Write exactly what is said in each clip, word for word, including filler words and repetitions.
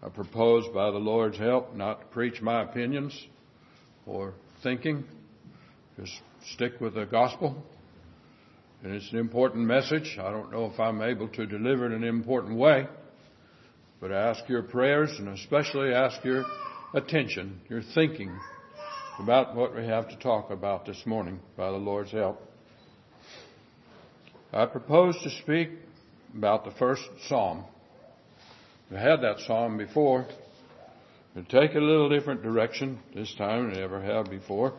I propose, by the Lord's help, not to preach my opinions or thinking. Just stick with the gospel. And it's an important message. I don't know if I'm able to deliver it in an important way, but I ask your prayers and especially ask your attention, your thinking about what we have to talk about this morning, by the Lord's help. I propose to speak about the first psalm. We had that psalm before. We'll take it a little different direction this time than we ever have before.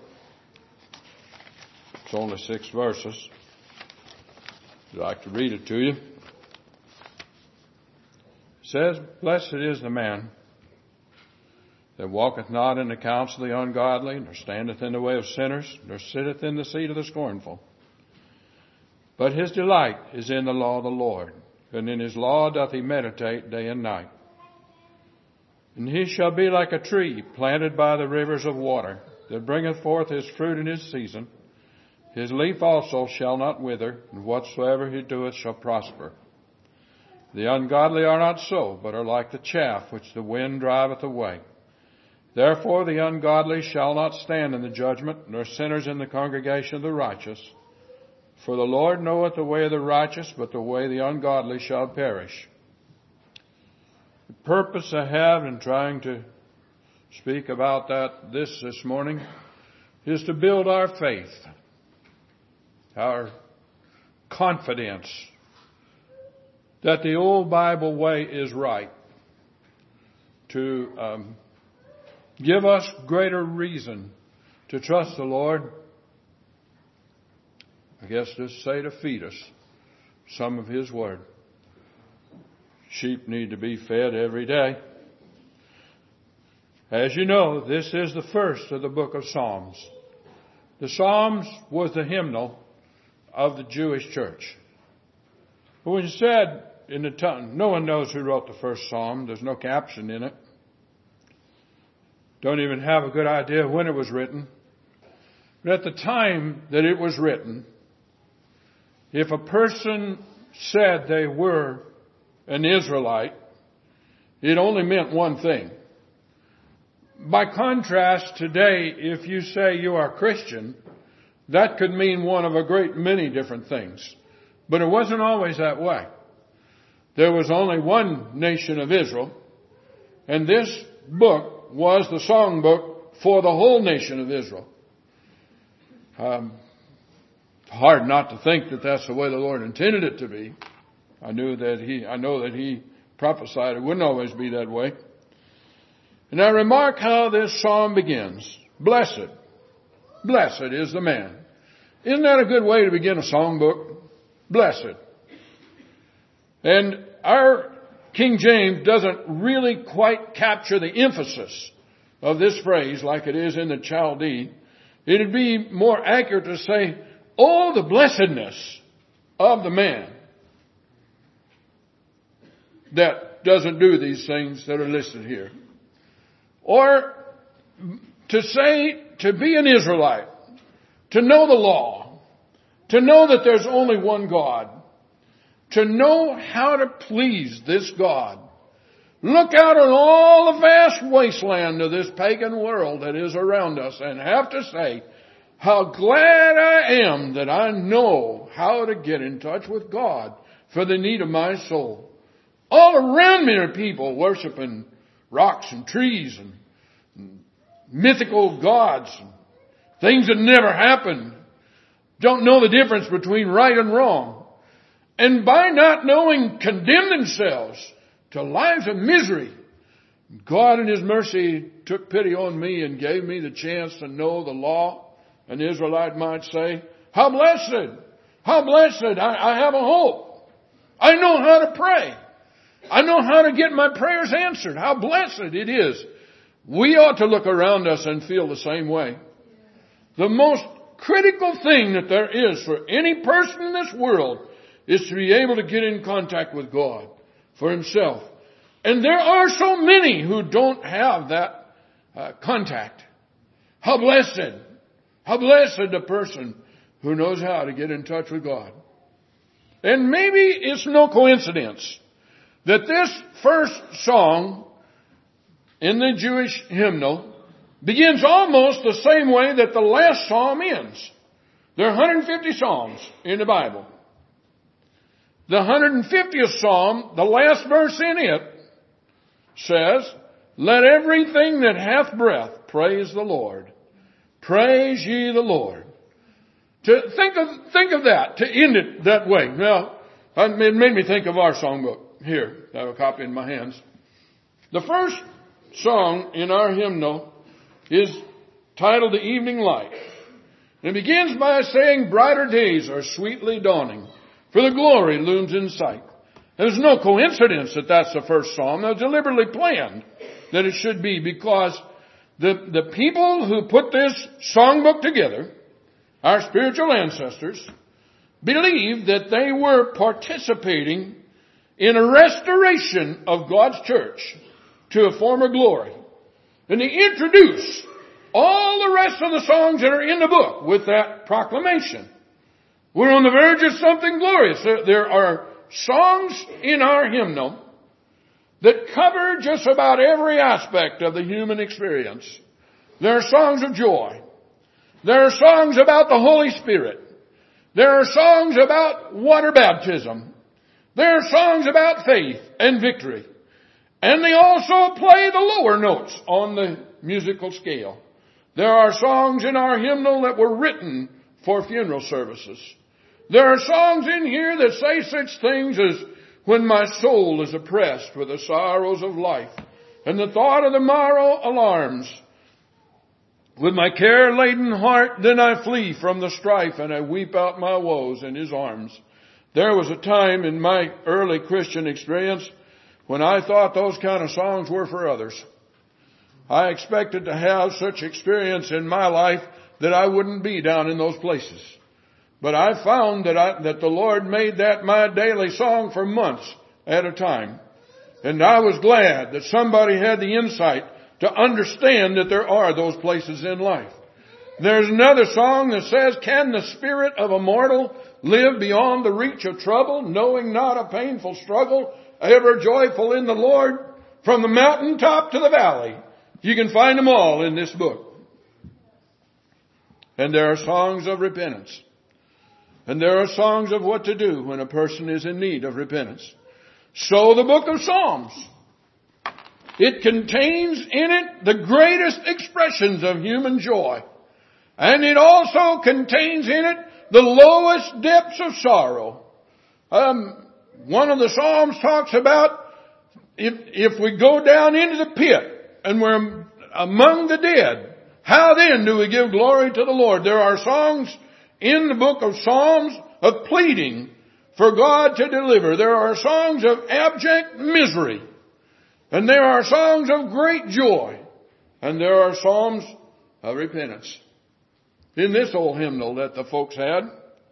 It's only six verses. I'd like to read it to you. It says, "Blessed is the man that walketh not in the counsel of the ungodly, nor standeth in the way of sinners, nor sitteth in the seat of the scornful. But his delight is in the law of the Lord, and in his law doth he meditate day and night. And he shall be like a tree planted by the rivers of water, that bringeth forth his fruit in his season. His leaf also shall not wither, and whatsoever he doeth shall prosper. The ungodly are not so, but are like the chaff which the wind driveth away. Therefore the ungodly shall not stand in the judgment, nor sinners in the congregation of the righteous. For the Lord knoweth the way of the righteous, but the way of the ungodly shall perish." The purpose I have in trying to speak about that this this morning is to build our faith, our confidence that the old Bible way is right, to um, give us greater reason to trust the Lord. I guess just say to feed us some of His Word. Sheep need to be fed every day. As you know, this is the first of the book of Psalms. The Psalms was the hymnal of the Jewish church. But when you said in the tongue, no one knows who wrote the first Psalm. There's no caption in it. Don't even have a good idea when it was written. But at the time that it was written, if a person said they were an Israelite, it only meant one thing. By contrast, today, if you say you are Christian, that could mean one of a great many different things. But it wasn't always that way. There was only one nation of Israel, and this book was the songbook for the whole nation of Israel. Um, hard not to think that that's the way the Lord intended it to be. I knew that he, I know that He prophesied it wouldn't always be that way. And I remark how this psalm begins. Blessed, blessed is the man. Isn't that a good way to begin a songbook? Blessed. And our King James doesn't really quite capture the emphasis of this phrase like it is in the Chaldee. It'd be more accurate to say, oh, the blessedness of the man that doesn't do these things that are listed here. Or to say, to be an Israelite, to know the law, to know that there's only one God, to know how to please this God. Look out on all the vast wasteland of this pagan world that is around us and have to say, how glad I am that I know how to get in touch with God for the need of my soul. All around me are people worshiping rocks and trees and, and mythical gods and things that never happened. Don't know the difference between right and wrong. And by not knowing, condemn themselves to lives of misery. God in His mercy took pity on me and gave me the chance to know the law. An Israelite might say, how blessed, how blessed, I, I have a hope. I know how to pray. I know how to get my prayers answered. How blessed it is. We ought to look around us and feel the same way. The most critical thing that there is for any person in this world is to be able to get in contact with God for himself. And there are so many who don't have that uh, contact. How blessed, how blessed the person who knows how to get in touch with God. And maybe it's no coincidence that this first song in the Jewish hymnal begins almost the same way that the last psalm ends. There are one hundred fifty psalms in the Bible. The one hundred fiftieth psalm, the last verse in it, says, "Let everything that hath breath praise the Lord. Praise ye the Lord." To think of, think of that, to end it that way. Now, it made me think of our songbook. Here, I have a copy in my hands. The first song in our hymnal is titled "The Evening Light." It begins by saying, "Brighter days are sweetly dawning, for the glory looms in sight." There's no coincidence that that's the first psalm. It was deliberately planned that it should be, because the, the people who put this songbook together, our spiritual ancestors, believed that they were participating in a restoration of God's church to a former glory. And they introduce all the rest of the songs that are in the book with that proclamation. We're on the verge of something glorious. There are songs in our hymnal that cover just about every aspect of the human experience. There are songs of joy. There are songs about the Holy Spirit. There are songs about water baptism. There are songs about faith and victory. And they also play the lower notes on the musical scale. There are songs in our hymnal that were written for funeral services. There are songs in here that say such things as, "When my soul is oppressed with the sorrows of life, and the thought of the morrow alarms, with my care-laden heart, then I flee from the strife, and I weep out my woes in His arms." There was a time in my early Christian experience when I thought those kind of songs were for others. I expected to have such experience in my life that I wouldn't be down in those places. But I found that I, that the Lord made that my daily song for months at a time. And I was glad that somebody had the insight to understand that there are those places in life. There's another song that says, "Can the spirit of a mortal live beyond the reach of trouble, knowing not a painful struggle, ever joyful in the Lord, from the mountaintop to the valley?" You can find them all in this book. And there are songs of repentance. And there are songs of what to do when a person is in need of repentance. So the book of Psalms, it contains in it the greatest expressions of human joy. And it also contains in it the lowest depths of sorrow. Um, one of the Psalms talks about if, if we go down into the pit and we're among the dead, how then do we give glory to the Lord? There are songs in the book of Psalms of pleading for God to deliver. There are songs of abject misery. And there are songs of great joy. And there are psalms of repentance. In this old hymnal that the folks had.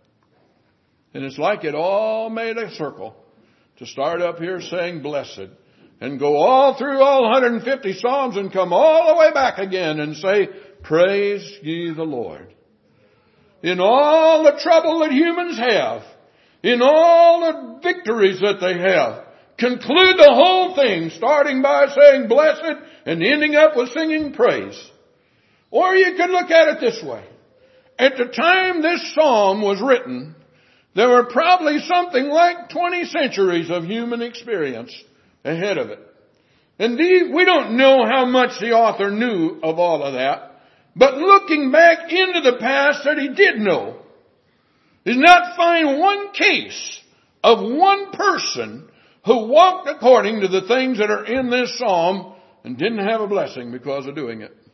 And it's like it all made a circle to start up here saying "Blessed," and go all through all one hundred fifty psalms and come all the way back again and say, "Praise ye the Lord." In all the trouble that humans have, in all the victories that they have, conclude the whole thing starting by saying "Blessed" and ending up with singing praise. Or you could look at it this way. At the time this psalm was written, there were probably something like twenty centuries of human experience ahead of it. Indeed, we don't know how much the author knew of all of that. But looking back into the past that he did know, did not find one case of one person who walked according to the things that are in this psalm and didn't have a blessing because of doing it.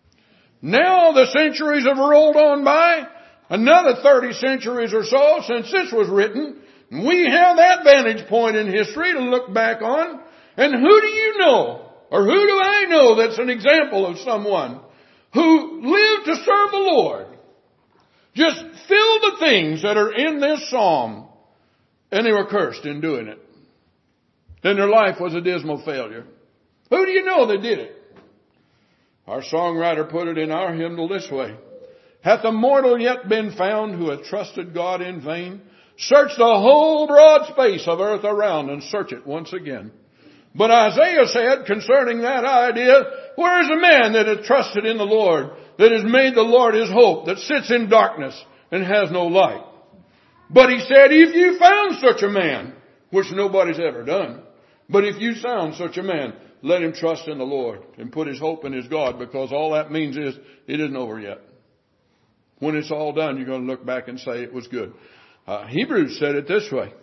Now the centuries have rolled on by, another thirty centuries or so since this was written. We have that vantage point in history to look back on. And who do you know, or who do I know that's an example of someone who lived to serve the Lord, just filled the things that are in this psalm, and they were cursed in doing it? Then their life was a dismal failure. Who do you know that did it? Our songwriter put it in our hymnal this way: "Hath a mortal yet been found who hath trusted God in vain? Search the whole broad space of earth around, and search it once again. But Isaiah said concerning that idea, where is a man that has trusted in the Lord, that has made the Lord his hope, that sits in darkness and has no light? But he said, if you found such a man, which nobody's ever done, but if you found such a man, let him trust in the Lord and put his hope in his God, because all that means is it isn't over yet. When it's all done, you're going to look back and say it was good. Uh, Hebrews said it this way.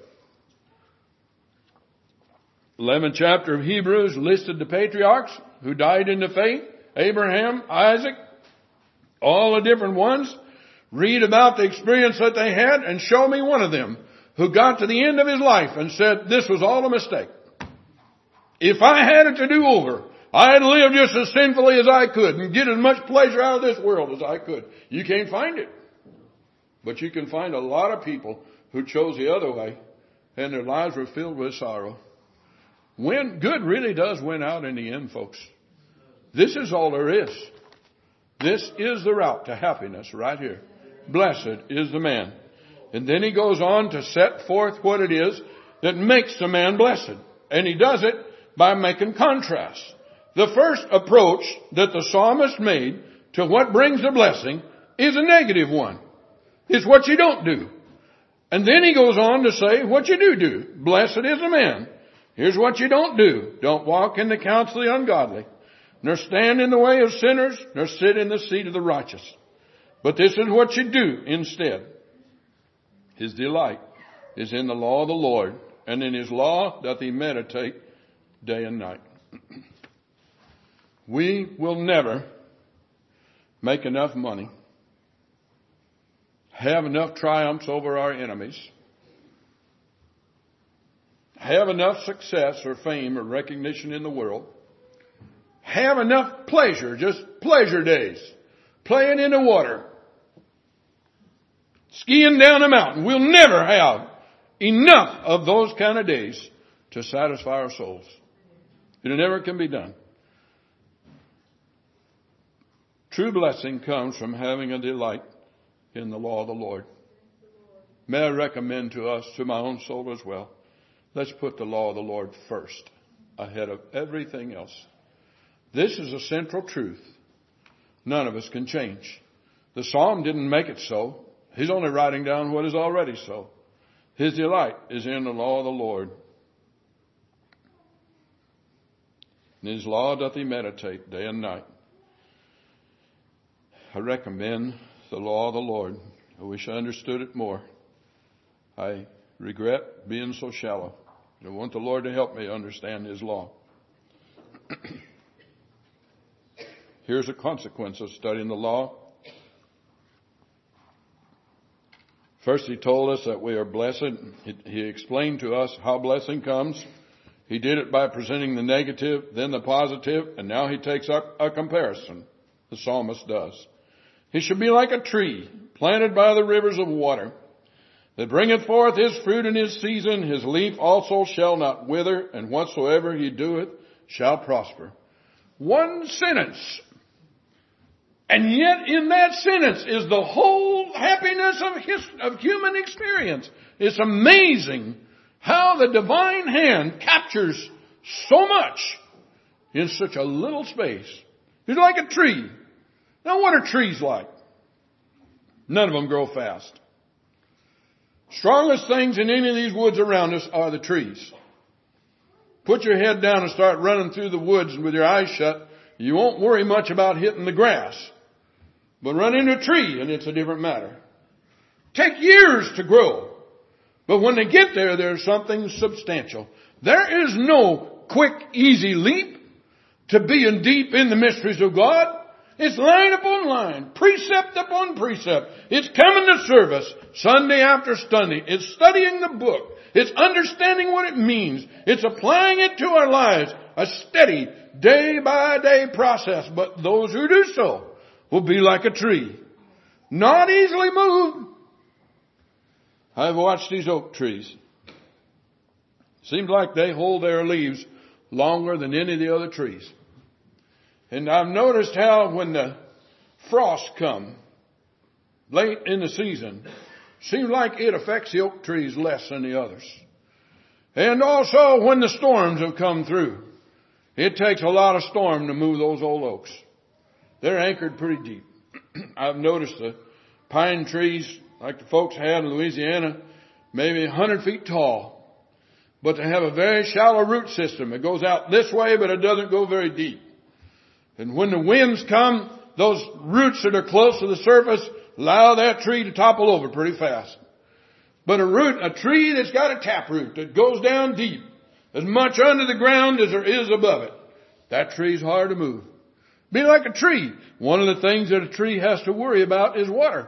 eleventh chapter of Hebrews listed the patriarchs who died in the faith. Abraham, Isaac, all the different ones. Read about the experience that they had and show me one of them who got to the end of his life and said, this was all a mistake. If I had it to do over, I'd live just as sinfully as I could and get as much pleasure out of this world as I could. You can't find it. But you can find a lot of people who chose the other way and their lives were filled with sorrow. When good really does win out in the end, folks. This is all there is. This is the route to happiness right here. Blessed is the man. And then he goes on to set forth what it is that makes the man blessed. And he does it by making contrasts. The first approach that the psalmist made to what brings the blessing is a negative one. It's what you don't do. And then he goes on to say what you do do. Blessed is the man. Here's what you don't do. Don't walk in the counsel of the ungodly, nor stand in the way of sinners, nor sit in the seat of the righteous. But this is what you do instead. His delight is in the law of the Lord, and in his law doth he meditate day and night. We will never make enough money, have enough triumphs over our enemies, have enough success or fame or recognition in the world, have enough pleasure, just pleasure days, playing in the water, skiing down a mountain. We'll never have enough of those kind of days to satisfy our souls. It never can be done. True blessing comes from having a delight in the law of the Lord. May I recommend to us, to my own soul as well, let's put the law of the Lord first, ahead of everything else. This is a central truth. None of us can change. The psalm didn't make it so. He's only writing down what is already so. His delight is in the law of the Lord. In his law doth he meditate day and night. I recommend the law of the Lord. I wish I understood it more. I regret being so shallow. I want the Lord to help me understand his law. Here's a consequence of studying the law. First, he told us that we are blessed. He explained to us how blessing comes. He did it by presenting the negative, then the positive, and now he takes up a comparison. The psalmist does. He should be like a tree planted by the rivers of water, that bringeth forth his fruit in his season. His leaf also shall not wither, and whatsoever he doeth shall prosper. One sentence. And yet in that sentence is the whole happiness of, his, of human experience. It's amazing how the divine hand captures so much in such a little space. It's like a tree. Now what are trees like? None of them grow fast. Strongest things in any of these woods around us are the trees. Put your head down and start running through the woods with your eyes shut. You won't worry much about hitting the grass. But run into a tree and it's a different matter. Take years to grow. But when they get there, there's something substantial. There is no quick, easy leap to being deep in the mysteries of God. It's line upon line, precept upon precept. It's coming to service Sunday after Sunday. It's studying the book. It's understanding what it means. It's applying it to our lives. A steady, day by day process. But those who do so will be like a tree, not easily moved. I've watched these oak trees. Seems like they hold their leaves longer than any of the other trees. And I've noticed how when the frosts come late in the season, seems like it affects the oak trees less than the others. And also when the storms have come through. It takes a lot of storm to move those old oaks. They're anchored pretty deep. I've noticed the pine trees like the folks had in Louisiana, maybe one hundred feet tall. But they have a very shallow root system. It goes out this way, but it doesn't go very deep. And when the winds come, those roots that are close to the surface allow that tree to topple over pretty fast. But a root, a tree that's got a taproot that goes down deep, as much under the ground as there is above it, that tree's hard to move. Be like a tree. One of the things that a tree has to worry about is water.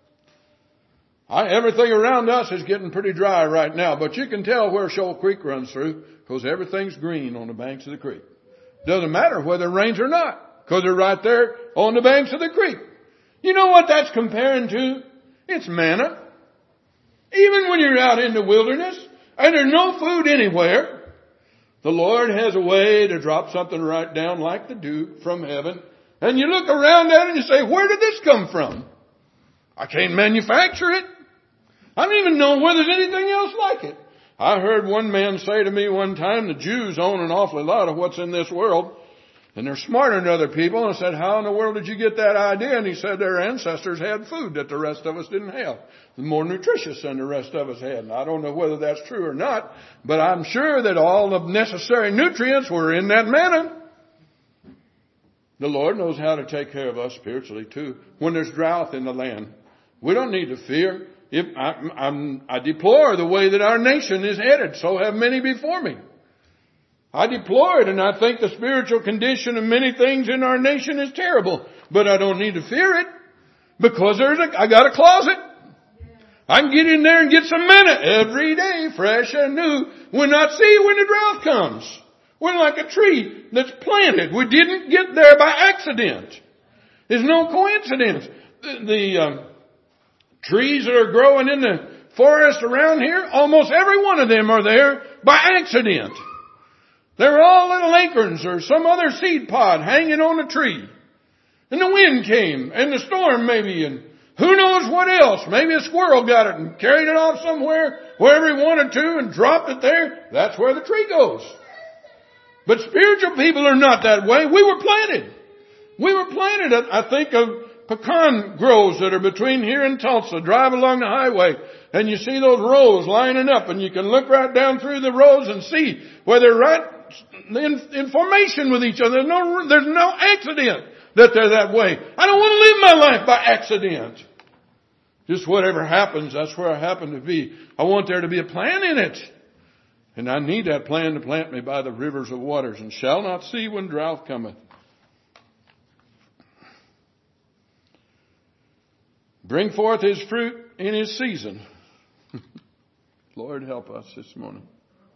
I, everything around us is getting pretty dry right now, but you can tell where Shoal Creek runs through because everything's green on the banks of the creek. Doesn't matter whether it rains or not because they're right there on the banks of the creek. You know what that's comparing to? It's manna. Even when you're out in the wilderness and there's no food anywhere, the Lord has a way to drop something right down like the dew from heaven. And you look around at it and you say, where did this come from? I can't manufacture it. I don't even know whether there's anything else like it. I heard one man say to me one time, the Jews own an awfully lot of what's in this world. And they're smarter than other people. And I said, how in the world did you get that idea? And he said their ancestors had food that the rest of us didn't have. More nutritious than the rest of us had. And I don't know whether that's true or not, but I'm sure that all the necessary nutrients were in that manna. The Lord knows how to take care of us spiritually too. When there's drought in the land, we don't need to fear. If I, I'm, I deplore the way that our nation is headed. So have many before me. I deplore it, and I think the spiritual condition of many things in our nation is terrible. But I don't need to fear it because there's a, I got a closet. I can get in there and get some manna every day, fresh and new. We'll not see when the drought comes. We're like a tree that's planted. We didn't get there by accident. There's no coincidence. The, the um, trees that are growing in the forest around here, almost every one of them are there by accident. They're all little acorns or some other seed pod hanging on a tree. And the wind came and the storm maybe and who knows what else. Maybe a squirrel got it and carried it off somewhere wherever he wanted to and dropped it there. That's where the tree goes. But spiritual people are not that way. We were planted. We were planted. I think of pecan groves that are between here and Tulsa. Drive along the highway and you see those rows lining up and you can look right down through the rows and see where they're right in, in formation with each other. There's no, there's no accident that they're that way. I don't want to live my life by accident. Just whatever happens, that's where I happen to be. I want there to be a plan in it. And I need that plan to plant me by the rivers of waters and shall not see when drought cometh. Bring forth his fruit in his season. Lord, help us this morning.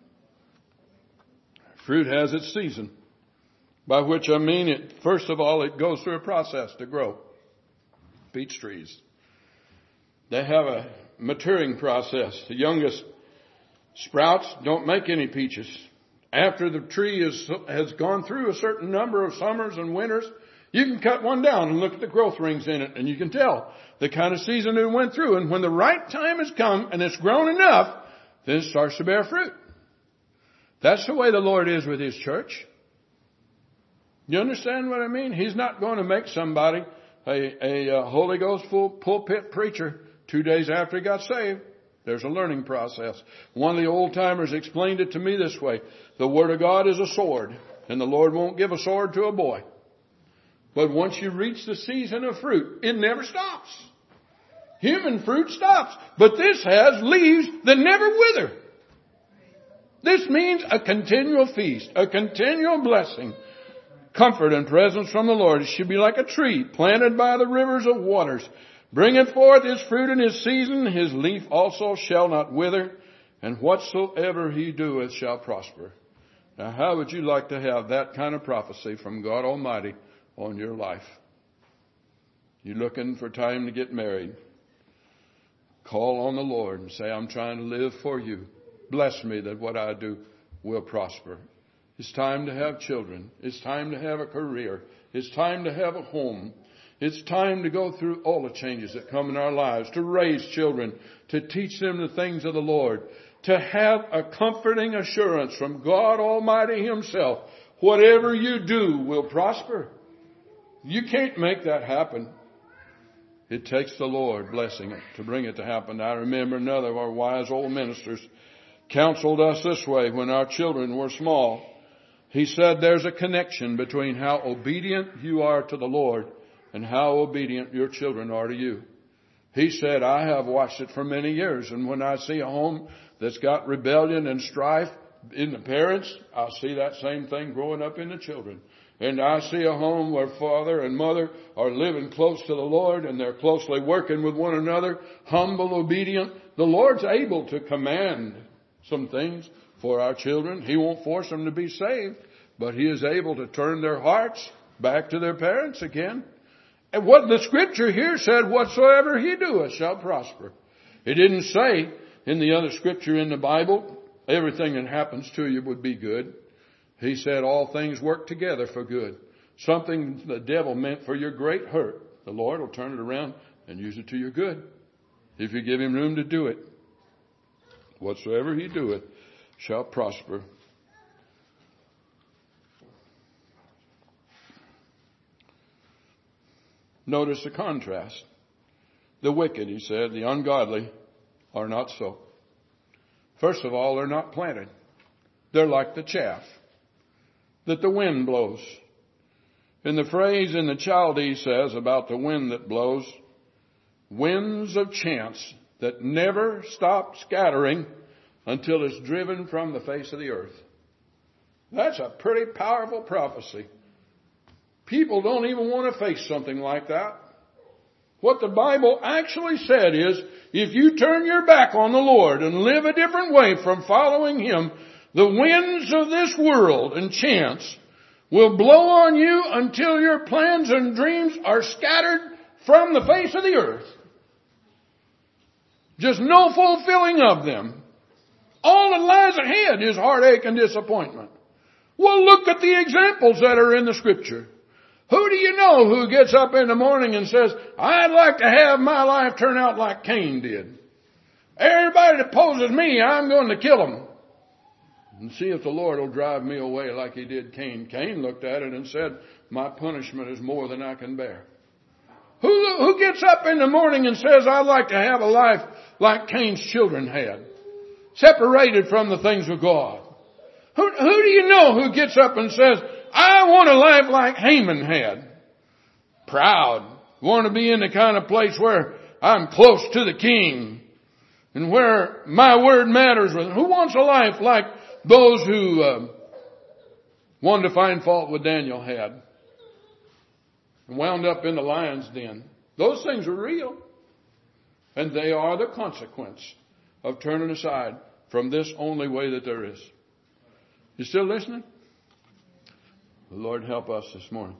Fruit has its season. By which I mean it, first of all, it goes through a process to grow. Peach trees. They have a maturing process. The youngest sprouts don't make any peaches. After the tree is, has gone through a certain number of summers and winters, you can cut one down and look at the growth rings in it and you can tell the kind of season it went through. And when the right time has come and it's grown enough, then it starts to bear fruit. That's the way the Lord is with his church. You understand what I mean? He's not going to make somebody a, a, a Holy Ghost full pulpit preacher two days after he got saved. There's a learning process. One of the old timers explained it to me this way. The Word of God is a sword, and the Lord won't give a sword to a boy. But once you reach the season of fruit, it never stops. Human fruit stops, but this has leaves that never wither. This means a continual feast, a continual blessing. Comfort and presence from the Lord. It should be like a tree planted by the rivers of waters. Bringeth forth his fruit in his season. His leaf also shall not wither. And whatsoever he doeth shall prosper. Now, how would you like to have that kind of prophecy from God Almighty on your life? You looking for time to get married? Call on the Lord and say, I'm trying to live for you. Bless me that what I do will prosper. It's time to have children. It's time to have a career. It's time to have a home. It's time to go through all the changes that come in our lives, to raise children, to teach them the things of the Lord, to have a comforting assurance from God Almighty Himself. Whatever you do will prosper. You can't make that happen. It takes the Lord blessing it to bring it to happen. I remember another of our wise old ministers counseled us this way when our children were small. He said there's a connection between how obedient you are to the Lord and how obedient your children are to you. He said, I have watched it for many years, and when I see a home that's got rebellion and strife in the parents, I see that same thing growing up in the children. And I see a home where father and mother are living close to the Lord and they're closely working with one another, humble, obedient. The Lord's able to command some things for our children. He won't force them to be saved, but He is able to turn their hearts back to their parents again. And what the scripture here said, whatsoever He doeth shall prosper. It didn't say in the other scripture in the Bible, everything that happens to you would be good. He said all things work together for good. Something the devil meant for your great hurt, the Lord will turn it around and use it to your good, if you give Him room to do it. Whatsoever He doeth shall prosper. Notice the contrast. The wicked, He said, the ungodly are not so. First of all, they're not planted. They're like the chaff that the wind blows. And the phrase in the Chaldee says about the wind that blows, winds of chance that never stop scattering until it's driven from the face of the earth. That's a pretty powerful prophecy. People don't even want to face something like that. What the Bible actually said is, if you turn your back on the Lord and live a different way from following Him, the winds of this world and chance will blow on you until your plans and dreams are scattered from the face of the earth. Just no fulfilling of them. All that lies ahead is heartache and disappointment. Well, look at the examples that are in the Scripture. Who do you know who gets up in the morning and says, I'd like to have my life turn out like Cain did. Everybody that opposes me, I'm going to kill them. And see if the Lord will drive me away like He did Cain. Cain looked at it and said, my punishment is more than I can bear. Who, who gets up in the morning and says, I'd like to have a life like Cain's children had? Separated from the things of God. Who, who do you know who gets up and says, I want a life like Haman had? Proud. Want to be in the kind of place where I'm close to the king and where my word matters. Who wants a life like those who uh, wanted to find fault with Daniel had and wound up in the lion's den? Those things are real. And they are the consequence of turning aside from this only way that there is. You still listening? The Lord help us this morning.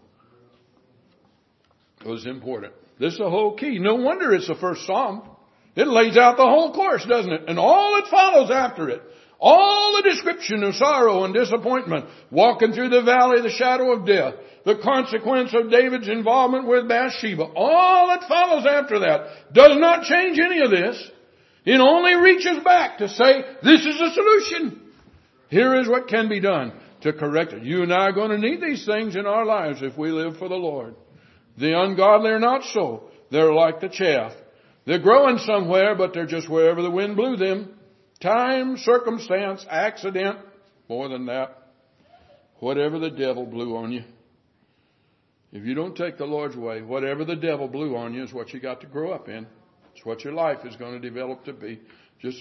It was important. This is the whole key. No wonder it's the first Psalm. It lays out the whole course, doesn't it? And all that follows after it. All the description of sorrow and disappointment. Walking through the valley of the shadow of death. The consequence of David's involvement with Bathsheba. All that follows after that does not change any of this. It only reaches back to say, this is the solution. Here is what can be done to correct it. You and I are going to need these things in our lives if we live for the Lord. The ungodly are not so. They're like the chaff. They're growing somewhere, but they're just wherever the wind blew them. Time, circumstance, accident, more than that. Whatever the devil blew on you. If you don't take the Lord's way, whatever the devil blew on you is what you got to grow up in. It's what your life is going to develop to be. Just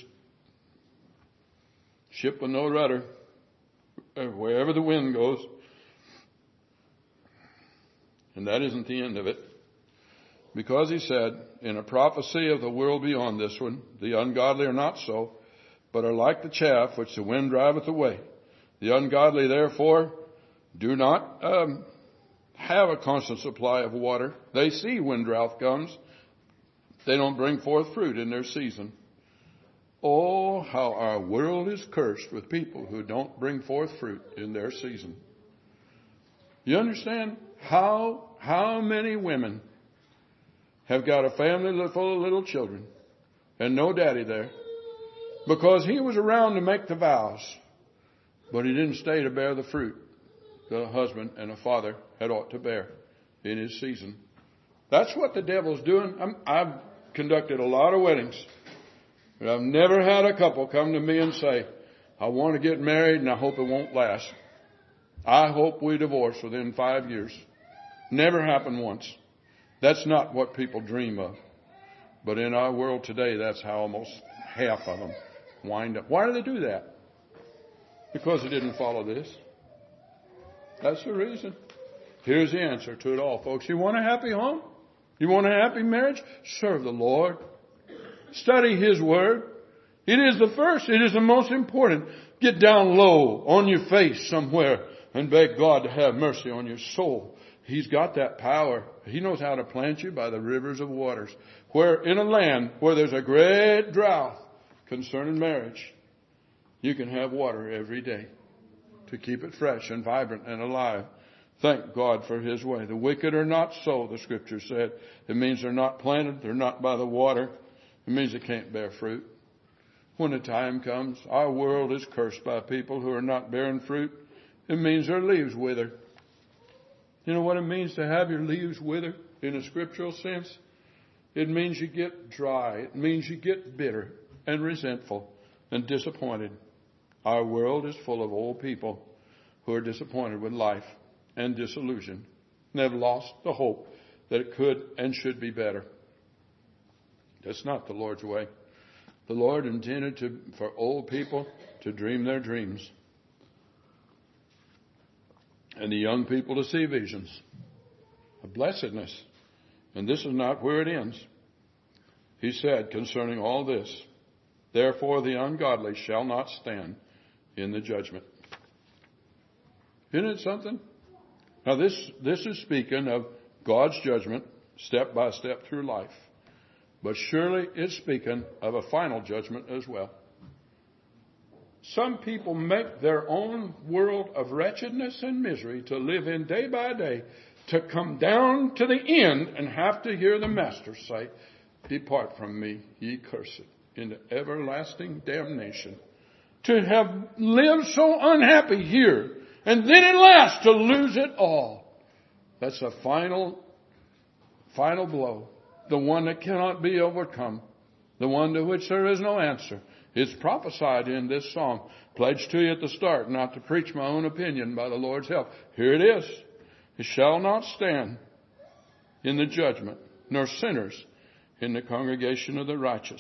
ship with no rudder. Wherever the wind goes. And that isn't the end of it. Because He said, in a prophecy of the world beyond this one, the ungodly are not so, but are like the chaff which the wind driveth away. The ungodly, therefore, do not um, have a constant supply of water. They see when drought comes. They don't bring forth fruit in their season. Oh, how our world is cursed with people who don't bring forth fruit in their season. You understand how, how many women have got a family full of little children and no daddy there, because he was around to make the vows, but he didn't stay to bear the fruit that a husband and a father had ought to bear in his season. That's what the devil's doing. I'm, I've conducted a lot of weddings, but I've never had a couple come to me and say, I want to get married and I hope it won't last. I hope we divorce within five years. Never happened once. That's not what people dream of. But in our world today, that's how almost half of them wind up. Why do they do that? Because they didn't follow this. That's the reason. Here's the answer to it all, folks. You want a happy home? You want a happy marriage? Serve the Lord. Study His Word. It is the first. It is the most important. Get down low on your face somewhere and beg God to have mercy on your soul. He's got that power. He knows how to plant you by the rivers of waters. Where in a land where there's a great drought concerning marriage, you can have water every day to keep it fresh and vibrant and alive. Thank God for His way. The wicked are not so, the Scripture said. It means they're not planted. They're not by the water. It means they can't bear fruit. When the time comes, our world is cursed by people who are not bearing fruit. It means their leaves wither. You know what it means to have your leaves wither in a scriptural sense? It means you get dry. It means you get bitter and resentful and disappointed. Our world is full of old people who are disappointed with life and disillusioned. And they've lost the hope that it could and should be better. That's not the Lord's way. The Lord intended to, for old people to dream their dreams, and the young people to see visions of blessedness. And this is not where it ends. He said concerning all this, therefore the ungodly shall not stand in the judgment. Isn't it something? Now this, this is speaking of God's judgment step by step through life. But surely it's speaking of a final judgment as well. Some people make their own world of wretchedness and misery to live in day by day, to come down to the end and have to hear the Master say, depart from me, ye cursed, into everlasting damnation. To have lived so unhappy here, and then at last to lose it all. That's a final, final blow. The one that cannot be overcome. The one to which there is no answer. It's prophesied in this song. Pledged to you at the start not to preach my own opinion by the Lord's help. Here it is. It shall not stand in the judgment, nor sinners in the congregation of the righteous.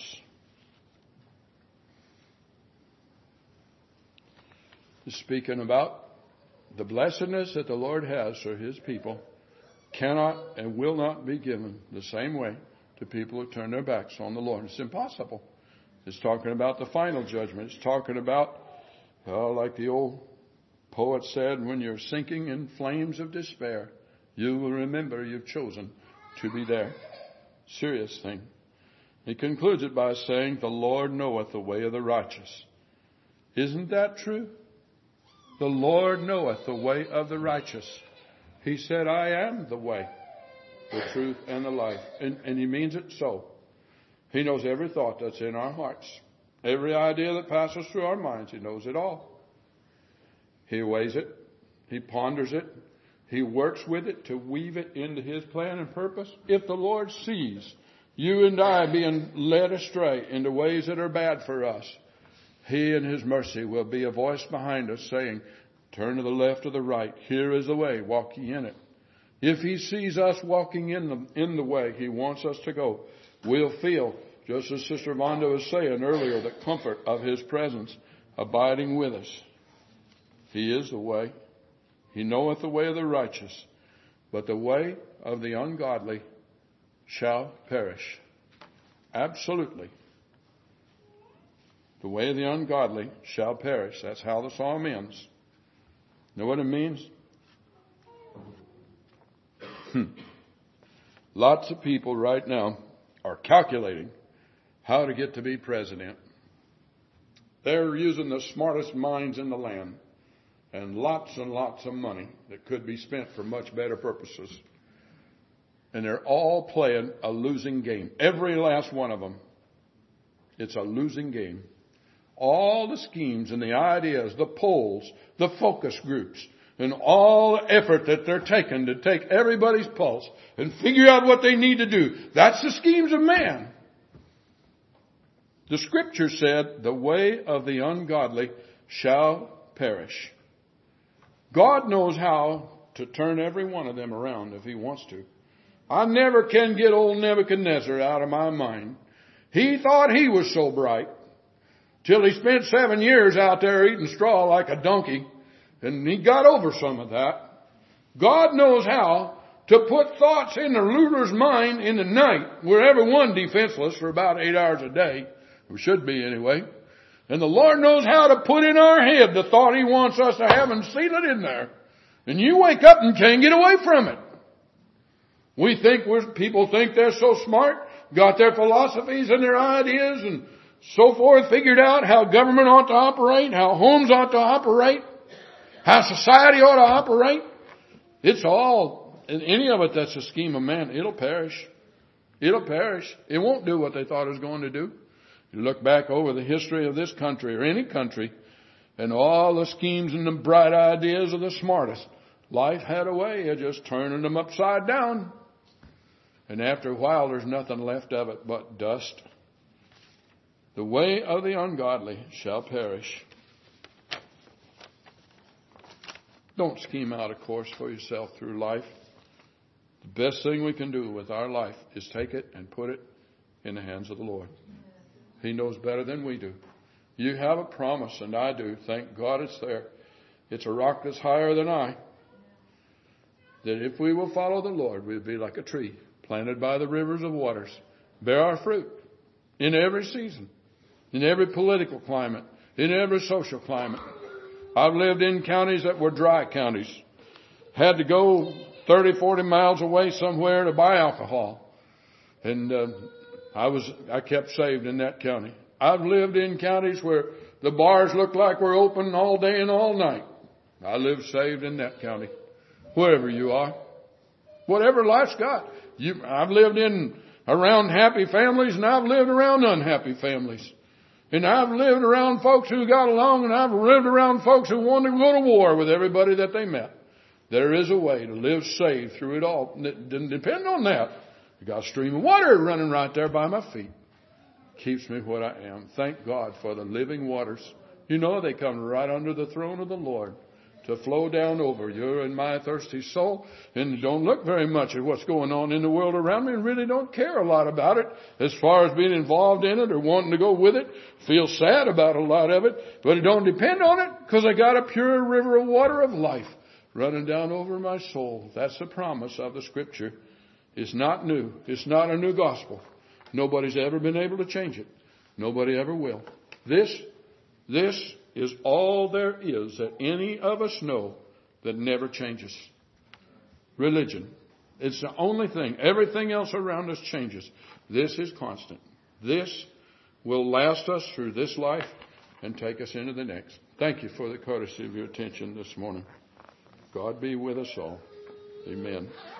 It's speaking about the blessedness that the Lord has for His people. Cannot and will not be given the same way to people who turn their backs on the Lord. It's impossible. It's talking about the final judgment. It's talking about, oh, like the old poet said, when you're sinking in flames of despair, you will remember you've chosen to be there. Serious thing. He concludes it by saying, the Lord knoweth the way of the righteous. Isn't that true? The Lord knoweth the way of the righteous. He said, I am the way, the truth, and the life. And, and He means it so. He knows every thought that's in our hearts. Every idea that passes through our minds, He knows it all. He weighs it. He ponders it. He works with it to weave it into His plan and purpose. If the Lord sees you and I being led astray into ways that are bad for us, He in His mercy will be a voice behind us saying, turn to the left or the right. Here is the way. Walk ye in it. If He sees us walking in the, in the way He wants us to go, we'll feel, just as Sister Vonda was saying earlier, the comfort of His presence abiding with us. He is the way. He knoweth the way of the righteous, but the way of the ungodly shall perish. Absolutely. The way of the ungodly shall perish. That's how the psalm ends. Know what it means? Hmm. Lots of people right now are calculating how to get to be president. They're using the smartest minds in the land and lots and lots of money that could be spent for much better purposes. And they're all playing a losing game. Every last one of them. It's a losing game. all the schemes and the ideas, the polls, the focus groups, and all the effort that they're taking to take everybody's pulse and figure out what they need to do. That's the schemes of man. The Scripture said, the way of the ungodly shall perish. God knows how to turn every one of them around if He wants to. I never can get old Nebuchadnezzar out of my mind. He thought he was so bright till he spent seven years out there eating straw like a donkey, and he got over some of that. God knows how to put thoughts in the ruler's mind in the night where everyone defenseless for about eight hours a day, or should be anyway. And the Lord knows how to put in our head the thought He wants us to have and seal it in there. And you wake up and can't get away from it. We think we're, people think they're so smart, got their philosophies and their ideas and so forth, figured out how government ought to operate, how homes ought to operate, how society ought to operate. It's all, in any of it that's a scheme of man, it'll perish. It'll perish. It won't do what they thought it was going to do. You look back over the history of this country or any country and all the schemes and the bright ideas of the smartest. Life had a way of just turning them upside down. And after a while, there's nothing left of it but dust. The way of the ungodly shall perish. Don't scheme out a course for yourself through life. The best thing we can do with our life is take it and put it in the hands of the Lord. He knows better than we do. You have a promise, and I do. Thank God it's there. It's a rock that's higher than I. That if we will follow the Lord, we'll be like a tree planted by the rivers of waters, bear our fruit in every season, in every political climate, in every social climate. I've lived in counties that were dry counties. Had to go thirty, forty miles away somewhere to buy alcohol. And uh, I was, I kept saved in that county. I've lived in counties where the bars look like we're open all day and all night. I live saved in that county. Wherever you are. Whatever life's got. You, I've lived in around happy families and I've lived around unhappy families. And I've lived around folks who got along and I've lived around folks who wanted to go to war with everybody that they met. There is a way to live saved through it all. It didn't depend on that. I got a stream of water running right there by my feet. Keeps me what I am. Thank God for the living waters. You know, they come right under the throne of the Lord to flow down over you and my thirsty soul. And don't look very much at what's going on in the world around me and really don't care a lot about it as far as being involved in it or wanting to go with it. Feel sad about a lot of it, but it don't depend on it because I got a pure river of water of life running down over my soul. That's the promise of the Scripture. It's not new. It's not a new gospel. Nobody's ever been able to change it. Nobody ever will. This, this is all there is that any of us know that never changes. Religion. It's the only thing. Everything else around us changes. This is constant. This will last us through this life and take us into the next. Thank you for the courtesy of your attention this morning. God be with us all. Amen.